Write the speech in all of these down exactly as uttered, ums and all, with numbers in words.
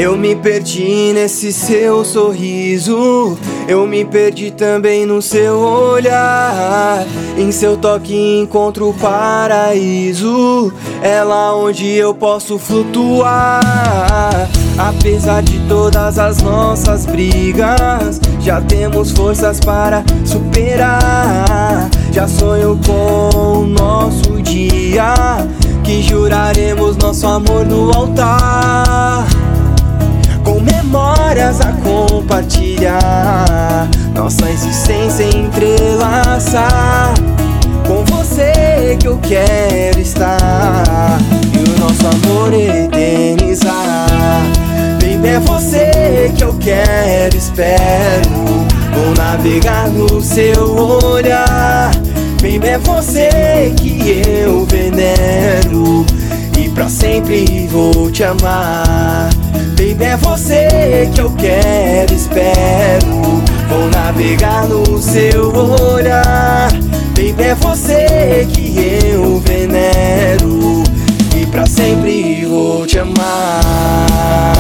Eu me perdi nesse seu sorriso, eu me perdi também no seu olhar. Em seu toque encontro o paraíso, é lá onde eu posso flutuar. Apesar de todas as nossas brigas, já temos forças para superar. Já sonho com o nosso dia, que juraremos nosso amor no altar. Com memórias a compartilhar, nossa existência entrelaçar. Com você que eu quero estar e o nosso amor eternizar. Baby, é você que eu quero, espero. Vou navegar no seu olhar. Baby, é você que eu venero e pra sempre vou te amar. Baby, é você que eu quero, espero. Vou navegar no seu olhar. Baby, é você que eu venero e pra sempre vou te amar.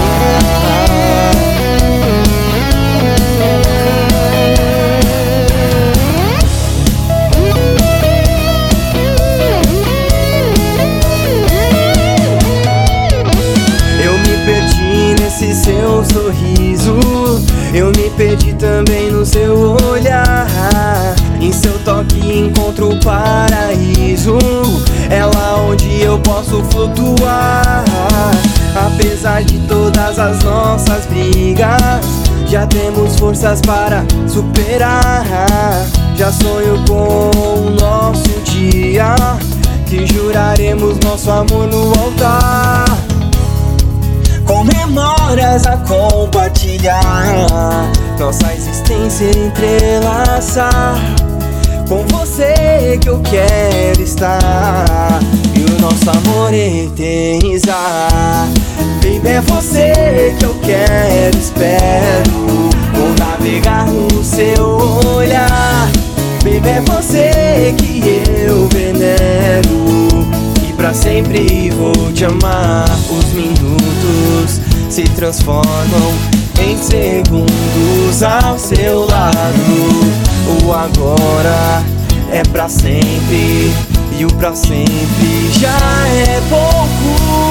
Nesse seu sorriso, eu me perdi também no seu olhar. Em seu toque encontro o paraíso, é lá onde eu posso flutuar. Apesar de todas as nossas brigas, já temos forças para superar. Já sonho com o nosso dia, que juraremos nosso amor no altar. Com memórias a compartilhar, nossa existência entrelaçar. Com você que eu quero estar e o nosso amor eternizar. Baby, é você que eu quero, espero. Vou navegar no seu olhar. Baby, é você que eu venero e pra sempre vou te amar. Os minutos se transformam em segundos ao seu lado. O agora é pra sempre e o pra sempre já é pouco.